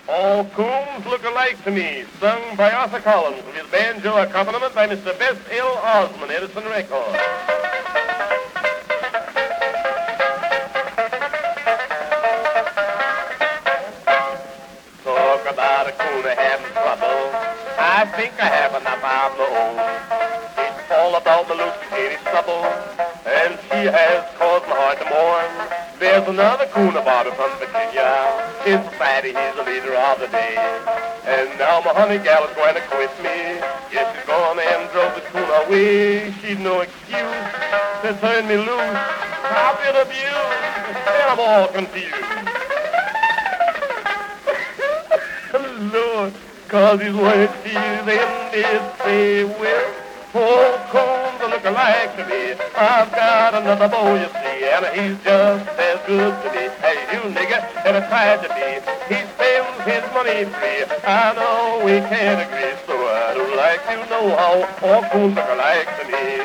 All coons look alike to me, sung by Arthur Collins with his banjo accompaniment by Mr. Bess L. Osmond, Edison Records. Talk about a coon having trouble. I think I have enough of my own. It's all about the Lucy Katie stubble, and she has caused my heart to mourn. There's another coon about her from Virginia. In society, he's the leader of the day. And now my honey gal is going to quit me. Yes, she's gone and drove the coon away. She'd no excuse to turn me loose. I've been abused, and I'm all confused. Lord, 'cause his words she's ended say, well, all coons look alike to me. I've got another beau, you see, and he's just as good to me as you nigger ever tried to be. He spends his money free. I know we can't agree, so I'd like to know how all coons look alike to me.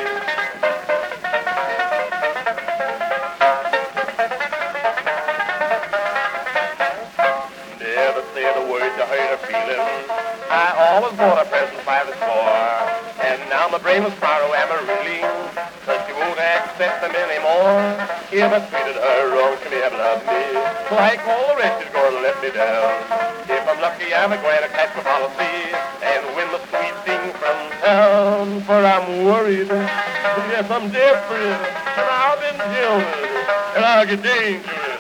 Never said a word to hurt her feelings. I always bought her presents by the score. And now my brain was far away, am I really? 'Cause she won't accept them anymore. If I treated her wrong, she may have loved me. Like all the rest, she's gonna let me down. If I'm lucky, I'm going to catch my policy and win the sweet thing from town. For I'm worried, yes, I'm desperate, and I've been jealous, and I'll get dangerous.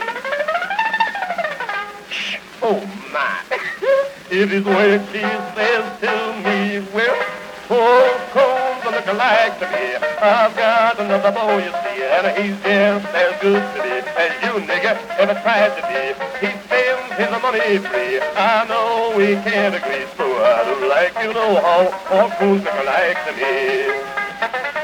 Oh, my. It is what she says to me. Well, all coons look alike to me. I've got another beau, you see, and he's just as good to me as you nigger ever tried to be. He spends his money free. I know we can't agree, so I'd like to know how all coons look alike to me.